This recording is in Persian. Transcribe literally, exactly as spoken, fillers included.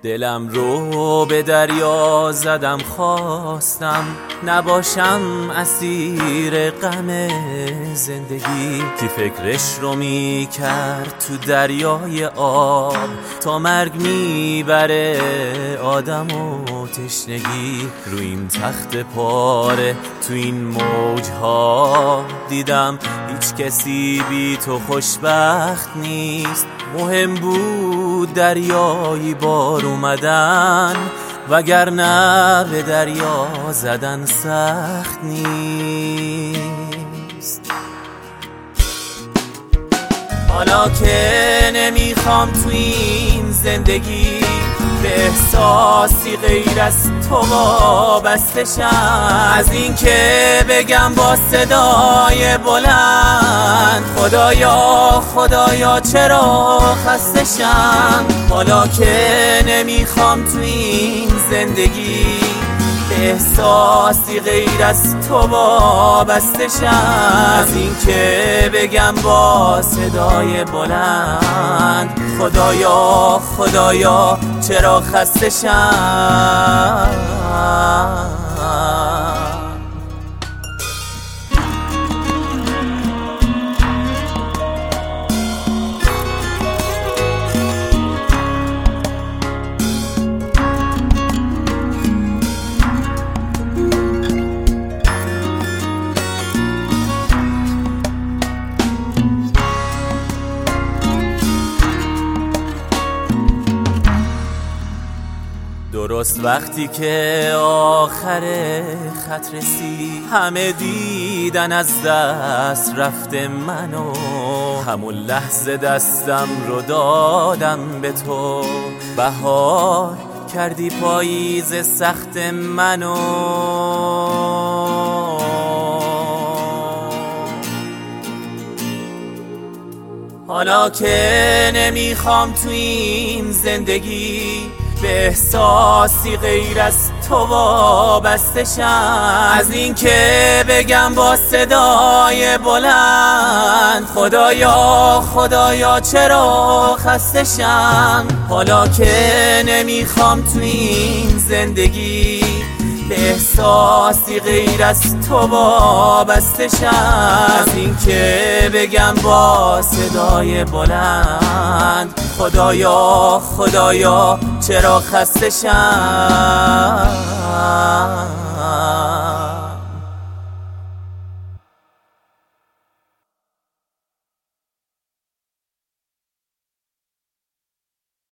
دلم رو به دریا زدم، خواستم نباشم اسیر غم زندگی. کی فکرش رو می کرد تو دریای آب، تا مرگ میبره آدم و تشنگی. رو این تخت پاره تو این موجها دیدم هیچ کسی بی تو خوشبخت نیست. مهم بود دریایی بار اومدن، وگرنه به دریا زدن سخت نیست. حالا که نمیخوام تو این زندگی به احساسی غیر از تو وابسته شم، از این که بگم با صدای بلند خدایا خدایا چرا خسته شم. حالا که نمیخوام تو این زندگی به احساسی غیر از تو وابسته شم، از این که بگم با صدای بلند خدایا خدایا چرا خسته شم. درست وقتی که آخر خط رسید، همه دیدن از دست رفته منو. همون لحظه دستم رو دادم به تو، بهار کردی پاییز سخت منو. حالا که نمیخوام تو این زندگی به احساسی غیر از تو وابسته شم، از این که بگم با صدای بلند خدایا خدایا چرا خسته شم. حالا که نمیخوام تو این زندگی به احساسی غیر از تو وابسته شم، از این که بگم با صدای بلند خدایا خدایا چرا خسته شم.